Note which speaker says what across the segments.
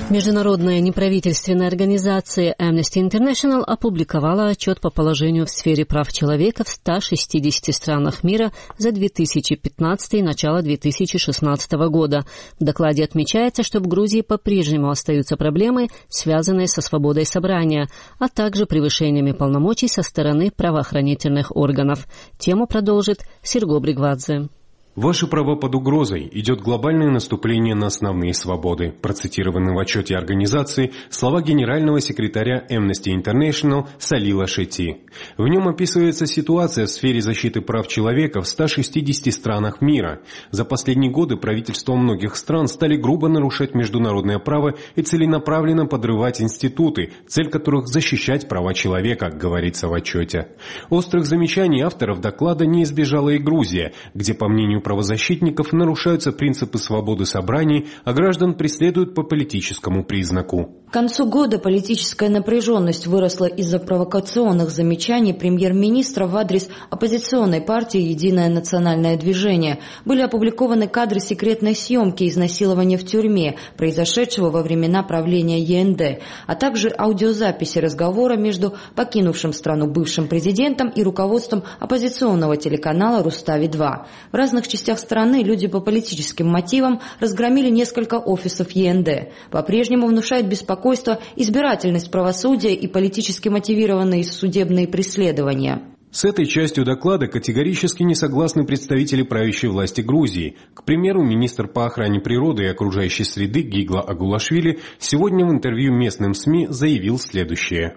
Speaker 1: Международная неправительственная организация Amnesty International опубликовала отчет по положению в сфере прав человека в 160 странах мира за 2015 и начало 2016 года. В докладе отмечается, что в Грузии по-прежнему остаются проблемы, связанные со свободой собрания, а также превышениями полномочий со стороны правоохранительных органов. Тему продолжит Серго Бригвадзе.
Speaker 2: Ваши права под угрозой. Идет глобальное наступление на основные свободы. Процитированы в отчете организации слова генерального секретаря Amnesty International Салила Шетти. В нем описывается ситуация в сфере защиты прав человека в 160 странах мира. За последние годы правительства многих стран стали грубо нарушать международное право и целенаправленно подрывать институты, цель которых защищать права человека, говорится в отчете. Острых замечаний авторов доклада не избежала и Грузия, где, по мнению правозащитников, нарушаются принципы свободы собраний, а граждан преследуют по политическому признаку.
Speaker 3: К концу года политическая напряженность выросла из-за провокационных замечаний премьер-министра в адрес оппозиционной партии «Единое национальное движение». Были опубликованы кадры секретной съемки изнасилования в тюрьме, произошедшего во времена правления ЕНД, а также аудиозаписи разговора между покинувшим страну бывшим президентом и руководством оппозиционного телеканала «Рустави-2». В разных частях страны люди по политическим мотивам разгромили несколько офисов ЕНД. По-прежнему внушает беспокойство избирательность правосудия и политически мотивированные судебные преследования.
Speaker 2: С этой частью доклада категорически не согласны представители правящей власти Грузии. К примеру, министр по охране природы и окружающей среды Гигла Агулашвили сегодня в интервью местным СМИ заявил следующее.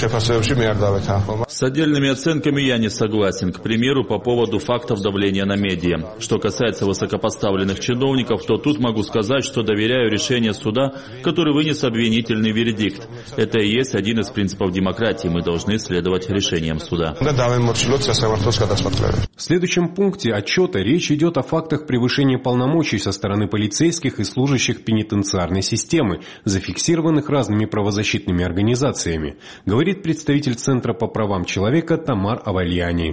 Speaker 4: С отдельными оценками я не согласен. К примеру, по поводу фактов давления на медиа. Что касается высокопоставленных чиновников, то тут могу сказать, что доверяю решению суда, который вынес обвинительный вердикт. Это и есть один из принципов демократии. Мы должны следовать решениям суда.
Speaker 2: В следующем пункте отчета речь идет о фактах превышения полномочий со стороны полицейских и служащих пенитенциарной системы, зафиксированных разными правозащитными организациями, говорит представитель Центра по правам человека Тамар Авальяни.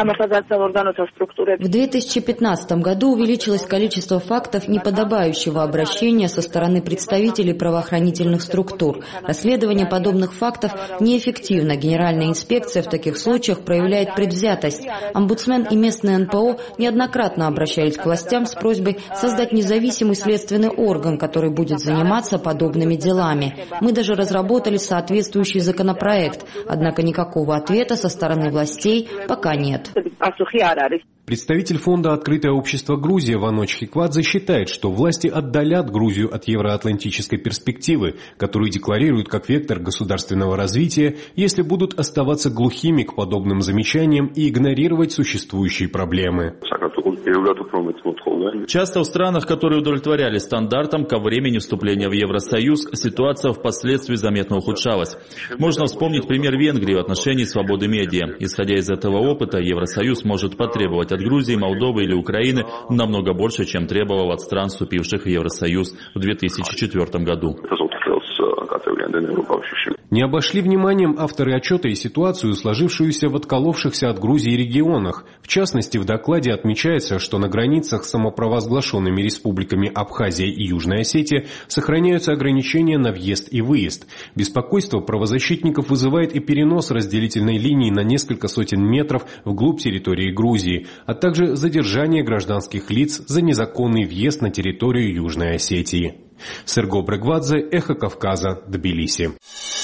Speaker 3: В 2015 году увеличилось количество фактов неподобающего обращения со стороны представителей правоохранительных структур. Расследование подобных фактов неэффективно. Генеральная инспекция в таких случаях проявляет предвзятость. Омбудсмен и местные НПО неоднократно обращались к властям с просьбой создать независимый следственный орган, который будет заниматься подобными делами. Мы даже разработали соответствующий законопроект, однако никакого ответа со стороны властей пока нет.
Speaker 2: Представитель фонда «Открытое общество Грузия» Ваноч Хиквадзе считает, что власти отдалят Грузию от евроатлантической перспективы, которую декларируют как вектор государственного развития, если будут оставаться глухими к подобным замечаниям и игнорировать существующие проблемы.
Speaker 4: Часто в странах, которые удовлетворяли стандартам, ко времени вступления в Евросоюз ситуация впоследствии заметно ухудшалась. Можно вспомнить пример Венгрии в отношении свободы медиа. Исходя из этого опыта, Евросоюз может потребовать от Грузии, Молдовы или Украины намного больше, чем требовал от стран, вступивших в Евросоюз в 2004 году.
Speaker 2: Не обошли вниманием авторы отчета и ситуацию, сложившуюся в отколовшихся от Грузии регионах. В частности, в докладе отмечается, что на границах с самопровозглашенными республиками Абхазия и Южная Осетия сохраняются ограничения на въезд и выезд. Беспокойство правозащитников вызывает и перенос разделительной линии на несколько сотен метров вглубь территории Грузии, а также задержание гражданских лиц за незаконный въезд на территорию Южной Осетии. Серго Бригвадзе, Эхо Кавказа, Тбилиси.